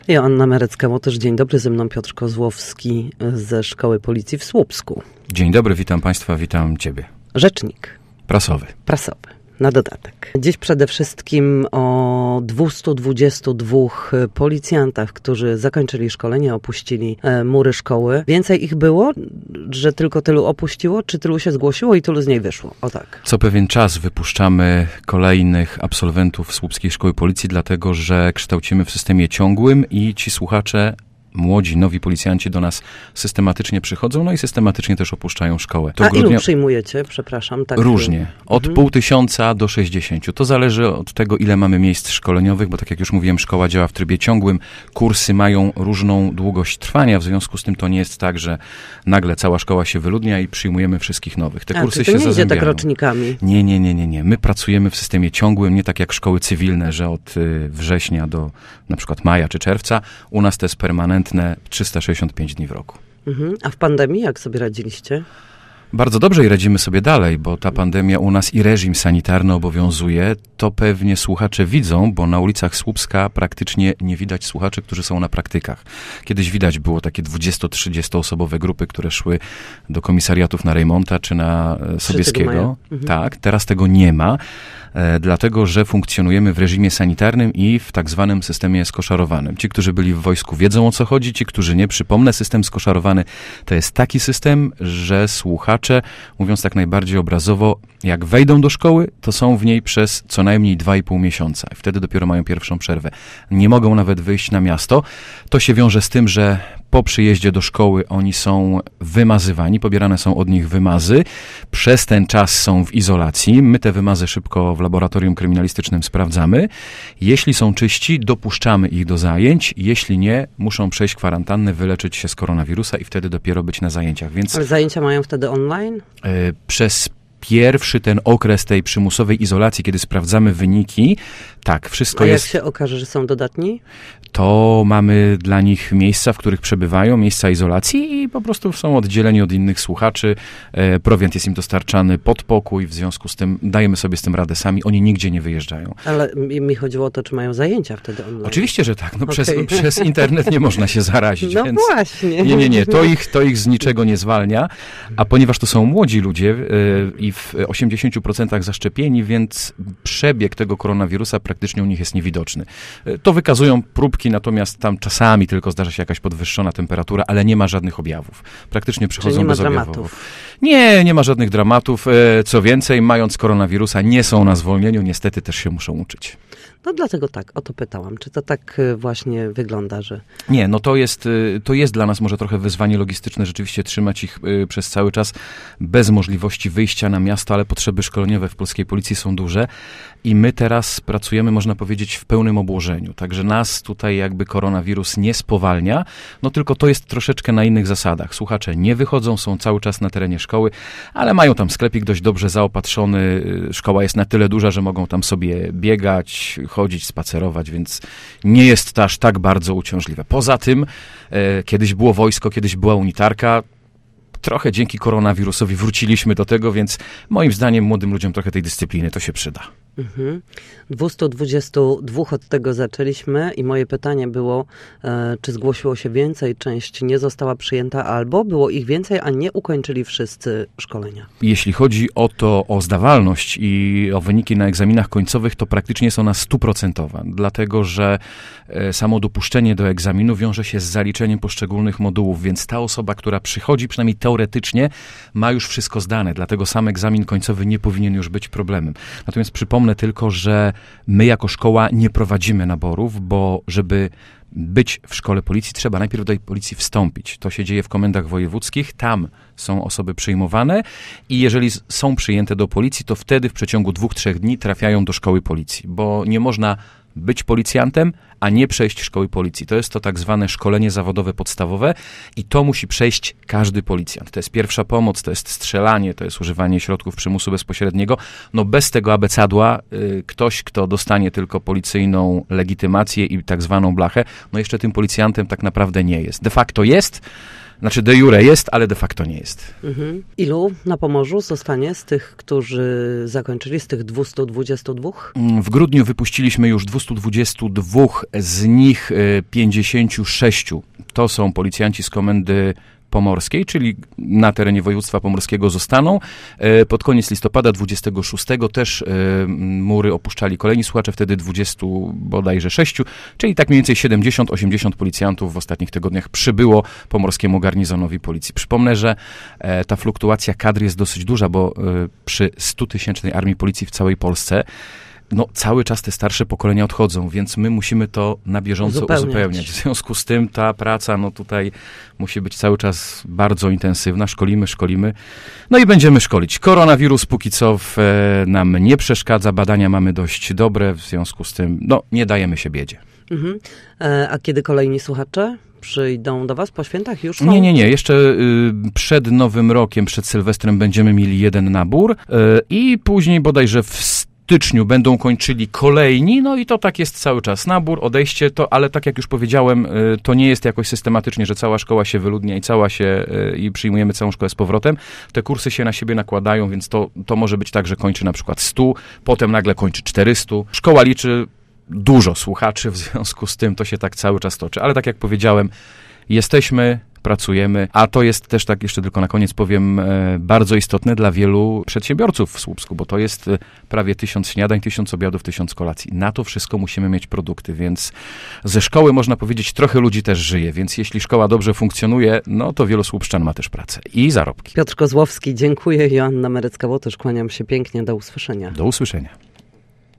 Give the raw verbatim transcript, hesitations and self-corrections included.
Joanna Merecka-Łotysz, dzień dobry, ze mną Piotr Kozłowski ze Szkoły Policji w Słupsku. Dzień dobry, witam Państwa, witam Ciebie. Rzecznik. Prasowy. Prasowy, na dodatek. Dziś przede wszystkim o dwustu dwudziestu dwóch policjantach, którzy zakończyli szkolenie, opuścili e, mury szkoły. Więcej ich było, że tylko tylu opuściło, czy tylu się zgłosiło i tylu z niej wyszło? O tak. Co pewien czas wypuszczamy kolejnych absolwentów Słupskiej Szkoły Policji, dlatego że kształcimy w systemie ciągłym i ci słuchacze, młodzi, nowi policjanci do nas systematycznie przychodzą, no i systematycznie też opuszczają szkołę. To A grudnia... ilu przyjmujecie, przepraszam? Tak Różnie. Od mhm. pół tysiąca do sześćdziesięciu. To zależy od tego, ile mamy miejsc szkoleniowych, bo tak jak już mówiłem, szkoła działa w trybie ciągłym. Kursy mają różną długość trwania, w związku z tym to nie jest tak, że nagle cała szkoła się wyludnia i przyjmujemy wszystkich nowych. Te A, kursy to się nie zazębiają. idzie tak rocznikami? Nie, nie, nie, nie, nie. My pracujemy w systemie ciągłym, nie tak jak szkoły cywilne, że od y, września do na przykład maja czy czerwca. U nas to jest permanentne trzysta sześćdziesiąt pięć dni w roku. Mhm. A w pandemii jak sobie radziliście? Bardzo dobrze i radzimy sobie dalej, bo ta pandemia u nas i reżim sanitarny obowiązuje. To pewnie słuchacze widzą, bo na ulicach Słupska praktycznie nie widać słuchaczy, którzy są na praktykach. Kiedyś widać było takie dwudziesto-trzydziestoosobowe grupy, które szły do komisariatów na Rejmonta czy na Sobieskiego. Mhm. Tak, teraz tego nie ma, e, dlatego że funkcjonujemy w reżimie sanitarnym i w tak zwanym systemie skoszarowanym. Ci, którzy byli w wojsku, wiedzą, o co chodzi, ci, którzy nie. Przypomnę, system skoszarowany to jest taki system, że słuchacze, mówiąc tak najbardziej obrazowo, jak wejdą do szkoły, to są w niej przez co najmniej dwa i pół miesiąca. I wtedy dopiero mają pierwszą przerwę. Nie mogą nawet wyjść na miasto. To się wiąże z tym, że po przyjeździe do szkoły oni są wymazywani, pobierane są od nich wymazy. Przez ten czas są w izolacji. My te wymazy szybko w laboratorium kryminalistycznym sprawdzamy. Jeśli są czyści, dopuszczamy ich do zajęć. Jeśli nie, muszą przejść kwarantannę, wyleczyć się z koronawirusa i wtedy dopiero być na zajęciach. Więc ale zajęcia mają wtedy online? Yy, przez Pierwszy ten okres tej przymusowej izolacji, kiedy sprawdzamy wyniki, tak, wszystko A jest... jak się okaże, że są dodatni? To mamy dla nich miejsca, w których przebywają, miejsca izolacji i po prostu są oddzieleni od innych słuchaczy. E, prowiant jest im dostarczany pod pokój, w związku z tym dajemy sobie z tym radę sami. Oni nigdzie nie wyjeżdżają. Ale mi chodziło o to, czy mają zajęcia wtedy online. Oczywiście, że tak. No okay. przez, przez internet nie można się zarazić. No więc... właśnie. Nie, nie, nie. To ich, to ich z niczego nie zwalnia. A ponieważ to są młodzi ludzie yy, i w osiemdziesięciu procentach zaszczepieni, więc przebieg tego koronawirusa praktycznie u nich jest niewidoczny. Yy, to wykazują próbki, natomiast tam czasami tylko zdarza się jakaś podwyższona temperatura, ale nie ma żadnych objawów. Praktycznie przychodzą Czyli nie ma bezobjawowo. dramatów. Nie, nie ma żadnych dramatów. Yy, co więcej, mając koronawirusa, nie są na zwolnieniu, niestety też się muszą uczyć. No dlatego tak, o to pytałam. Czy to tak właśnie wygląda, że... Nie, no to jest, to jest dla nas może trochę wyzwanie logistyczne, rzeczywiście trzymać ich przez cały czas bez możliwości wyjścia na miasto, ale potrzeby szkoleniowe w polskiej policji są duże i my teraz pracujemy, można powiedzieć, w pełnym obłożeniu. Także nas tutaj jakby koronawirus nie spowalnia, no tylko to jest troszeczkę na innych zasadach. Słuchacze nie wychodzą, są cały czas na terenie szkoły, ale mają tam sklepik dość dobrze zaopatrzony. Szkoła jest na tyle duża, że mogą tam sobie biegać, chodzić, spacerować, więc nie jest to aż tak bardzo uciążliwe. Poza tym, e, kiedyś było wojsko, kiedyś była unitarka, trochę dzięki koronawirusowi wróciliśmy do tego, więc moim zdaniem młodym ludziom trochę tej dyscypliny to się przyda. Mhm. dwieście dwadzieścia dwa od tego zaczęliśmy i moje pytanie było, e, czy zgłosiło się więcej, część nie została przyjęta, albo było ich więcej, a nie ukończyli wszyscy szkolenia. Jeśli chodzi o to, o zdawalność i o wyniki na egzaminach końcowych, to praktycznie jest ona stuprocentowa, dlatego że e, samo dopuszczenie do egzaminu wiąże się z zaliczeniem poszczególnych modułów, więc ta osoba, która przychodzi, przynajmniej teoretycznie, ma już wszystko zdane, dlatego sam egzamin końcowy nie powinien już być problemem. Natomiast przypomnę tylko, że my jako szkoła nie prowadzimy naborów, bo żeby być w szkole policji, trzeba najpierw do tej policji wstąpić. To się dzieje w komendach wojewódzkich, tam są osoby przyjmowane i jeżeli są przyjęte do policji, to wtedy w przeciągu dwóch, trzech dni trafiają do szkoły policji, bo nie można być policjantem, a nie przejść szkoły policji. To jest to tak zwane szkolenie zawodowe podstawowe i to musi przejść każdy policjant. To jest pierwsza pomoc, to jest strzelanie, to jest używanie środków przymusu bezpośredniego. No bez tego abecadła y, ktoś, kto dostanie tylko policyjną legitymację i tak zwaną blachę, no jeszcze tym policjantem tak naprawdę nie jest. De facto jest, Znaczy de jure jest, ale de facto nie jest. Mhm. Ilu na Pomorzu zostanie z tych, którzy zakończyli, z tych dwieście dwadzieścia dwa? W grudniu wypuściliśmy już dwieście dwadzieścia dwa, z nich pięćdziesiąt sześć to są policjanci z Komendy Pomorskiej, czyli na terenie województwa pomorskiego zostaną. Pod koniec listopada dwudziestego szóstego też mury opuszczali kolejni słuchacze, wtedy dwadzieścia bodajże sześć, czyli tak mniej więcej siedemdziesiąt osiemdziesiąt policjantów w ostatnich tygodniach przybyło pomorskiemu garnizonowi policji. Przypomnę, że ta fluktuacja kadr jest dosyć duża, bo przy stutysięcznej armii policji w całej Polsce no, cały czas te starsze pokolenia odchodzą, więc my musimy to na bieżąco uzupełniać. uzupełniać. W związku z tym ta praca, no tutaj musi być cały czas bardzo intensywna. Szkolimy, szkolimy. No i będziemy szkolić. Koronawirus póki co w, e, nam nie przeszkadza. Badania mamy dość dobre, w związku z tym, no, nie dajemy się biedzie. Mhm. E, a kiedy kolejni słuchacze przyjdą do was po świętach? Już są? Nie, nie, nie. Jeszcze y, przed Nowym Rokiem, przed Sylwestrem będziemy mieli jeden nabór y, i później bodajże w W styczniu będą kończyli kolejni, no i to tak jest cały czas. Nabór, odejście, to, ale tak jak już powiedziałem, to nie jest jakoś systematycznie, że cała szkoła się wyludnia i cała się, i przyjmujemy całą szkołę z powrotem. Te kursy się na siebie nakładają, więc to, to może być tak, że kończy na przykład stu, potem nagle kończy czterysta. Szkoła liczy dużo słuchaczy, w związku z tym to się tak cały czas toczy. Ale tak jak powiedziałem, jesteśmy, pracujemy, a to jest też tak, jeszcze tylko na koniec powiem, e, bardzo istotne dla wielu przedsiębiorców w Słupsku, bo to jest e, prawie tysiąc śniadań, tysiąc obiadów, tysiąc kolacji. Na to wszystko musimy mieć produkty, więc ze szkoły można powiedzieć, trochę ludzi też żyje, więc jeśli szkoła dobrze funkcjonuje, no to wielu słupszczan ma też pracę i zarobki. Piotr Kozłowski, dziękuję. Joanna Merecka-Łotysz, kłaniam się pięknie, do usłyszenia. Do usłyszenia.